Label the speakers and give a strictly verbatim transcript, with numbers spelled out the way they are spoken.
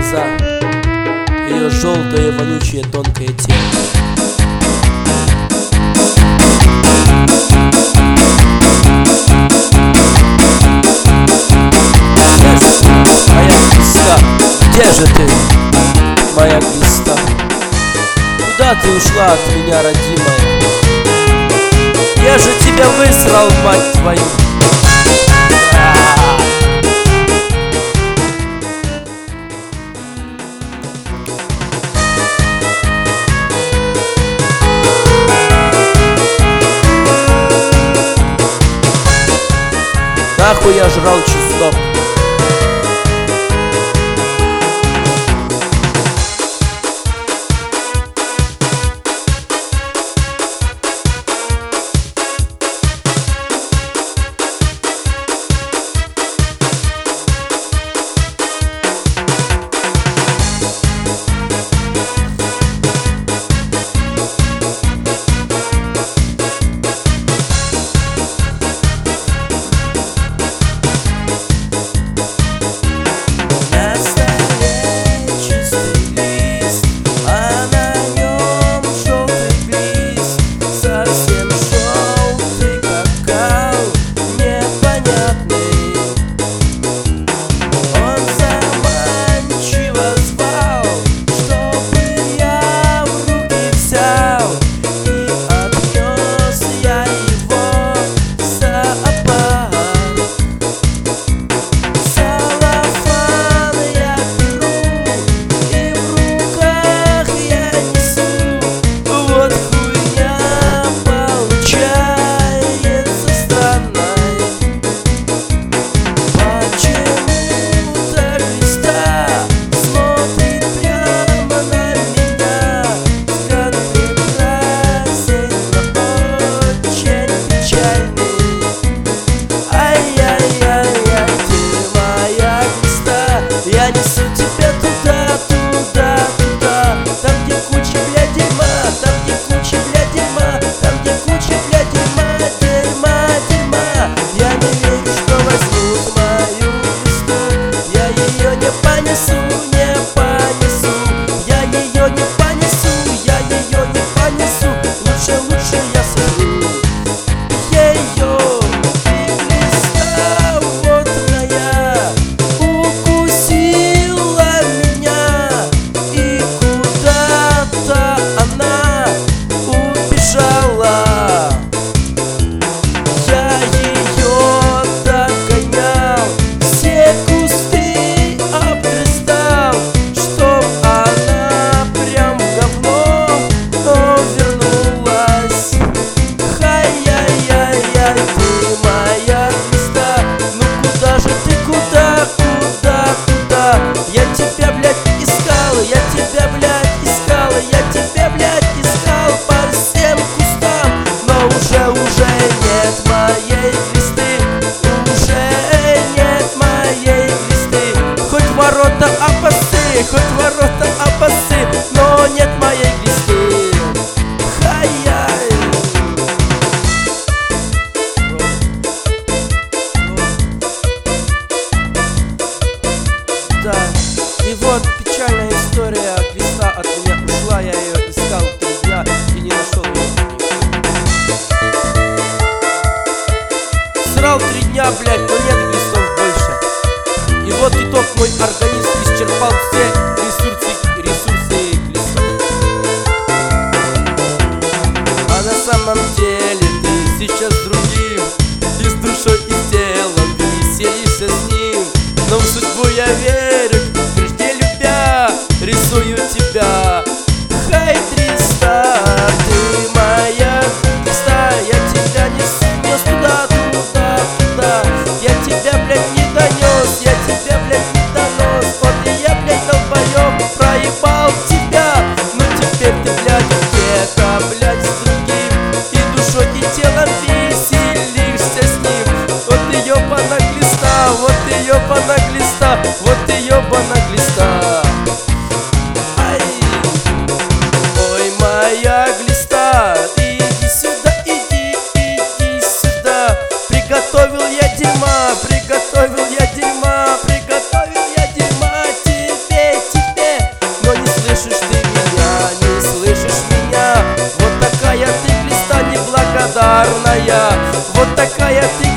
Speaker 1: глаза, ее желтое, вонючее, тонкое тело. Моя глиста, где же ты, моя глиста? Куда ты ушла от меня, родимая? Я же тебя высрал, мать твою! Нахуй я жрал чеснок.
Speaker 2: Хоть ворота опасы, но нет моей глисты. Хай-яй. Да, и вот печальная история. Глиста от меня ушла, я ее искал три дня и не нашел ее. Срал три дня, блядь, но нет глистов больше. И вот итог, мой организм исчерпал все ресурсы, ресурсы глистов. А на самом деле ты сейчас с другим, и с душой и с телом, ты веселишься с ним. Но в судьбу я верю, прежде любя, рисую тебя. Хай, Триста, ты моя глиста, я тебя не снес туда, туда, туда. Я тебя, блядь, не донес, я тебя, блядь, не донос. Вот и я, блядь, долбоёб, проебал тебя. Но теперь ты, блядь, где-то, блядь, с другим, и душой, и телом веселишься с ним. Вот и ёбана глиста, вот и ёбана глиста, вот и ёбана глиста. Ай. какая ты